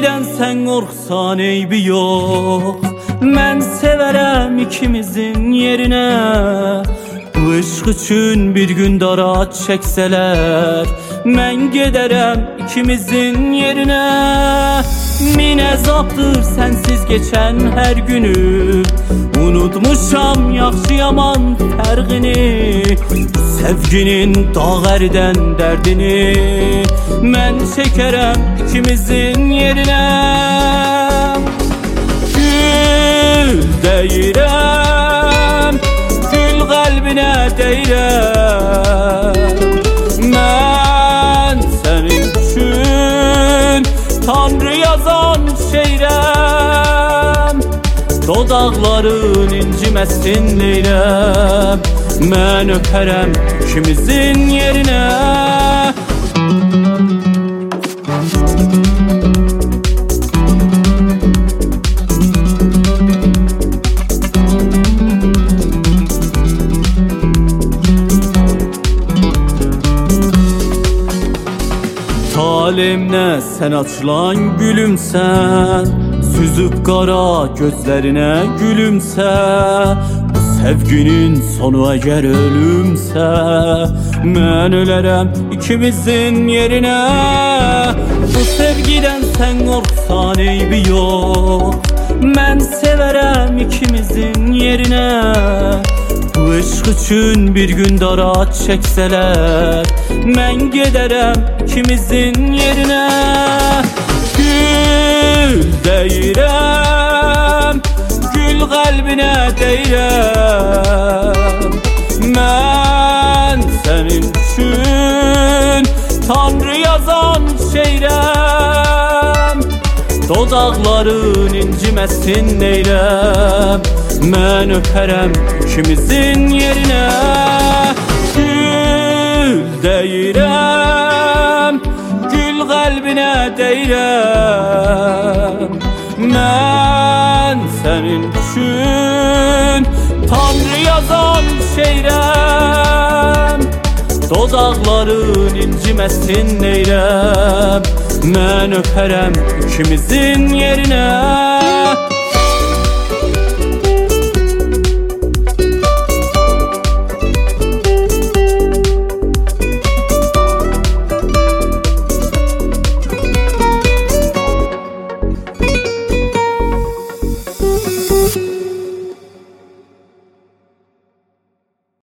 sevgiden sen korksan eybi yok. Ben severem ikimizin yerine. Bu ışık üçün bir gün dara çekseler, ben giderem ikimizin yerine. Min ezaptır sensiz geçen her günü, unutmuşam yaxşı yaman fərqini. Sevginin dağərdən dərdini mən çəkərəm ikimizin yerine. Gül deyirəm, gül qəlbinə deyirəm. Mən sənin üçün Tanrı yazan şeirəm. Dodaqların inciməsin deyrəm. Mən öpərəm ikimizin yerine. Talimne sen açılan gülümsen, süzüp qara gözlerine gülümse. Sevginin sonu eğer ölümse, mən ölərəm ikimizin yerine. Bu sevgiden sen korksan eybi yok. Ben severem ikimizin yerine. Bu ışık üçün bir gün dara çekseler, ben giderem ikimizin yerine. Gül deyirəm, gül qəlbinə deyirəm. Mən sənin üçün Tanrı yazan şeirəm. Dodaqların inciməsin deyrəm. Mən öpərəm ikimizin yerine. Gül deyirəm, gül qəlbinə deyirəm. Mən sənin üçün Tanrı yazan şeirəm. Dodaqların inciməsin deyrəm. Mən öpərəm ikimizin yerine.